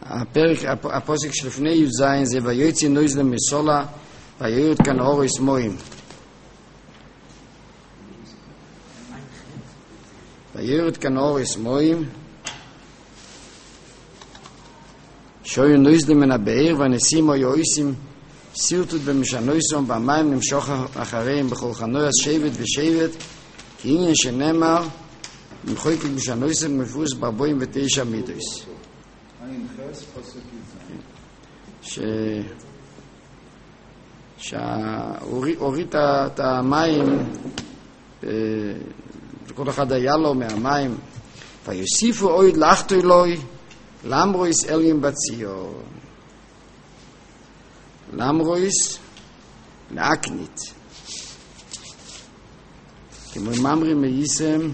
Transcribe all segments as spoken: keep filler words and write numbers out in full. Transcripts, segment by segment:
הפרק, הפוסק שלפני י"ז זה ויוצא נויז למסולה וירד כאן אורס מוים. וירד כאן אורס מוים שויו נויז למן הבאר ונשימו יויסים סירטות במשנויסום במים נמשוך אחריהם בכל חנויס שבט ושבט כי עניין שנאמר מחויק משנויסם מפוס ברבוים ותשע מידוס ש... שהוריד את המים וכל אחד היה לו מהמים ויוסיפו אויד לחתו אלוי למרויס אלים בציור למרויס להקנית כמו ממרי מייסם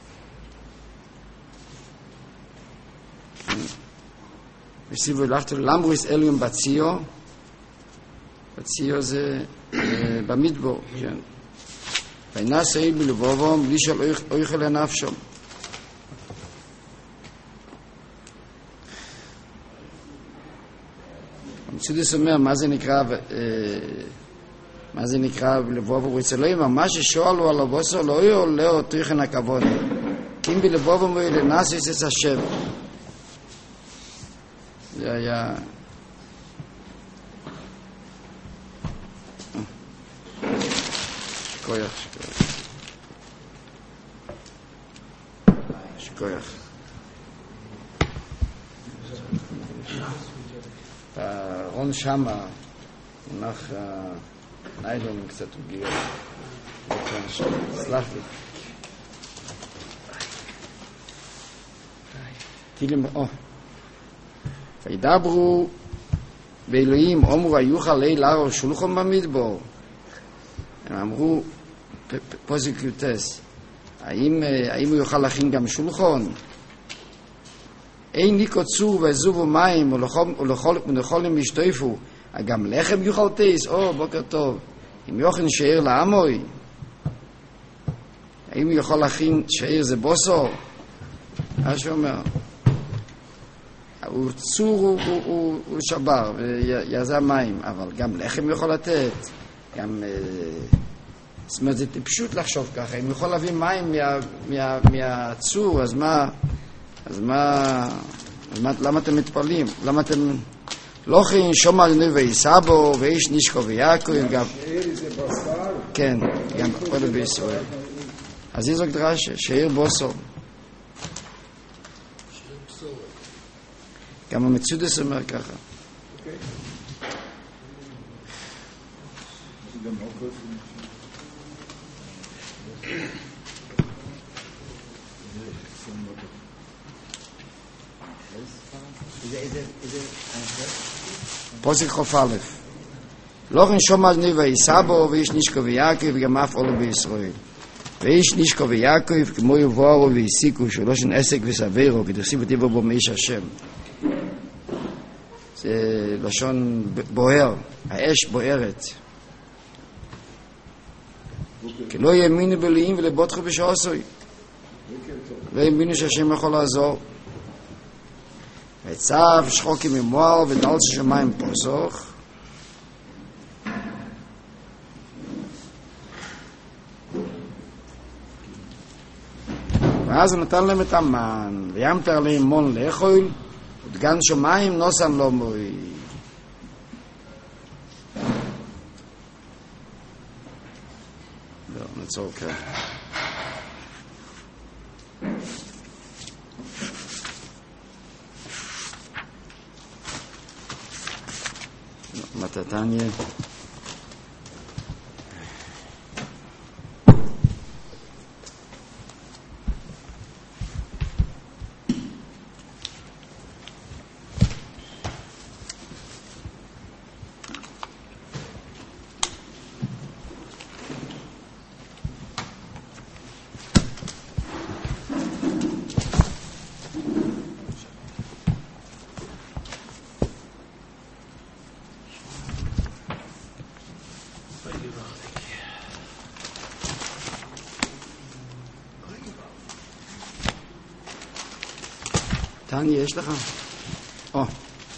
וסיבו לחתו למרויס אלים בציור בציור זה במדבור כן וינס אי בלבובום בלי של אויכל לנפשום המצודס אומר מה זה נקרא מה זה נקרא בלבובום אצלוים מה ששואלו על הבוסר לא יהיו לא תוכן הכבוד כי אם בלבובום הוא לנס יסס השם זה היה שכוייך שכוייך הרון שמה מונח ניילון קצת הוגיר סלח לי תילים או וידברו באלוהים אומרו היוכל ליל הר שולחון במדבור הם אמרו פוסק יוטס האם, האם הוא יוכל להכין גם שולחון אין ניקו צור ועזובו מים ולכולם ישטופו גם לחם יוכל תס או בוקר טוב אם יוכן שעיר לעמוי האם הוא יכול להכין שעיר זה בוסו מה שאומר הוא צור הוא, הוא, הוא, הוא שבר ויעזר מים אבל גם לחם יכול לתת גם זאת אומרת זה פשוט לחשוב ככה אם יכול להביא מים מה, מה, מהצור אז מה אז מה, אז מה למה אתם מתפעלים למה אתם לא חין שומע לנוי ויסבו ואיש נשקו ויעקו גם כן גם עוד בישראל אז איזו דרשה שעיר בוסו גם המצודס אומר ככה פוסק חוף א' לא כן שומע לנוי ויסבו ואיש נשקו ויעקו וגם אף עולו בישראל ואיש נשקו ויעקו כמו יבוארו ויסיקו שלא שן עסק וסבירו כדרסיב וטיבו בו מאיש השם זה לשון בוער האש בוערת כי לא יאמינו בלעים ולבוטחו בשעוסוי לא יאמינו שהשם יכול לעזור וצב שחוקי ממועל ודלץ שמיים פוסוך ואז הוא נתן להם את המן וימתר להם מון לאכול ודגן שמיים נוסן לא מוי לא, נצור כאן מתתניה תני, יש לך? או